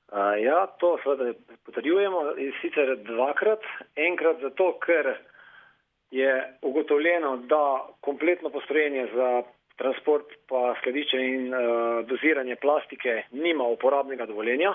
Ja, to seveda potrjujemo in sicer dvakrat. Enkrat zato, ker je ugotovljeno, da kompletno postrojenje za transport pa skladiščenje in doziranje plastike nima uporabnega dovoljenja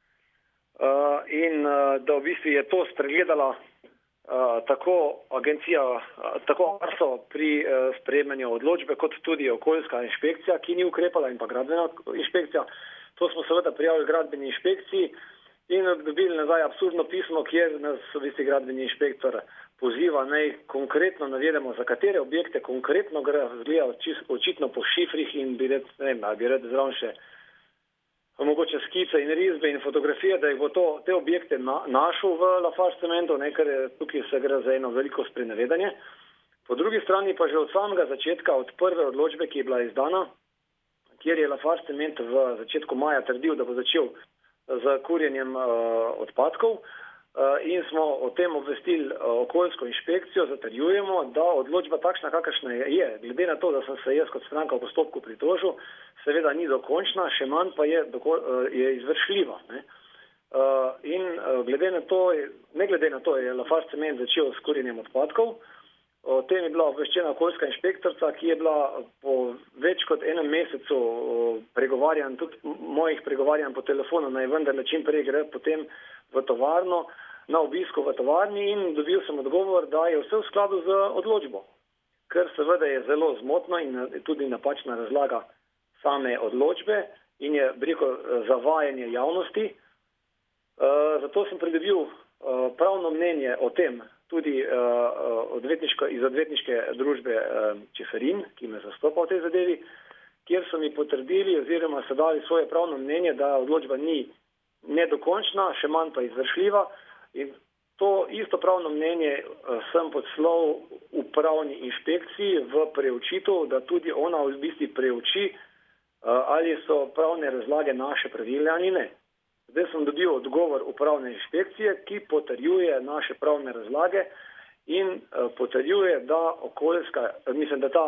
in da v bistvu je to spregledala tako agencija, tako ARSO pri sprejemanju odločbe, kot tudi okoljska inšpekcija, ki ni ukrepala, in pa gradbena inšpekcija. To smo seveda prijavili gradbeni inšpekciji in dobili nazaj absurdno pismo, kjer nas v bistvu gradbeni inšpektor poziva, naj konkretno navedemo, za katere objekte konkretno gre, zgleda očitno po šifrih in bi rad zraven še mogoče skice in risbe in fotografije, da jih bo te objekte našel v Lafarge cementu, ker tukaj se gre za eno veliko sprenevedanje. Po drugi strani pa že od samega začetka, od prve odločbe, ki je bila izdana, kjer je Lafarge cement v začetku maja trdil, da bo začel z kurjenjem odpadkov, in smo o tem obvestili okoljsko inšpekcijo, zatrjujemo, da odločba takšna, kakršna je, glede na to, da sem se jaz kot stranka v postopku pritožil, seveda ni dokončna, še manj pa je izvršljiva. In ne glede na to je Lafarge cement začel s kurjenjem odpadkov. O tem je bila obveščena okoljska inšpektorica, ki je bila po več kot enem mesecu pregovarjanj, tudi mojih pregovarjanj po telefonu, naj vendarle čim prej gre potem v tovarno, na obisku v tovarni, in dobil sem odgovor, da je vse v skladu z odločbo, ker seveda je zelo zmotno in tudi napačna razlaga same odločbe in je, bi rekel, zavajanje javnosti. Zato sem pridobil pravno mnenje o tem tudi iz odvetniške družbe Čeferin, ki me zastopa v tej zadevi, kjer so mi potrdili oziroma so dali svoje pravno mnenje, da odločba ni nedokončna, še manj pa izvršljiva, in to isto pravno mnenje sem poslal upravni inšpekciji v preučitev, da tudi ona v bistvu preuči, ali so pravne razlage naše pravilne ali ne. Zdaj sem dobil odgovor upravne inšpekcije, ki potrjuje naše pravne razlage in potrjuje, da da ta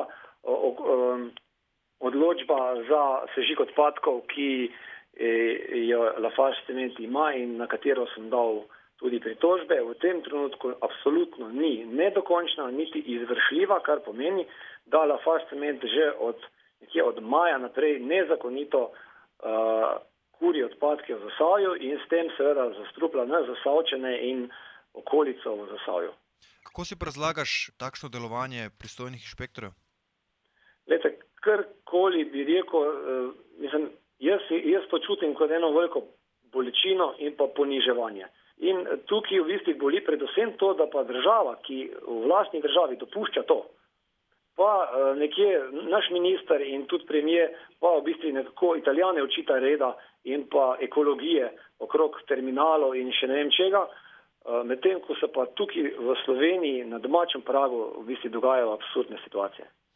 odločba za sežig odpadkov, ki jo Lafarge cement ima in na katero sem dal tudi pritožbe, v tem trenutku absolutno ni nedokončna, niti izvršljiva, kar pomeni, da Lafarge cement že od maja naprej nezakonito kuri odpadke v Zasavju in s tem seveda zastrupla na Zasavčane in okolico v Zasavju. Kako si razlagaš takšno delovanje pristojnih inšpektorjev? Glejte, karkoli bi rekel, jaz to čutim kot eno veliko bolečino in pa poniževanje. In tukaj v bistvu boli predvsem to, da pa država, ki v vlastni državi dopušča to, pa nekje naš minister in tudi premier pa v bistvu nekako Italijane učita reda in pa ekologije okrog terminalov in še ne vem čega, medtem ko se pa tukaj v Sloveniji na domačem pragu v bistvu dogajajo absurdne situacije.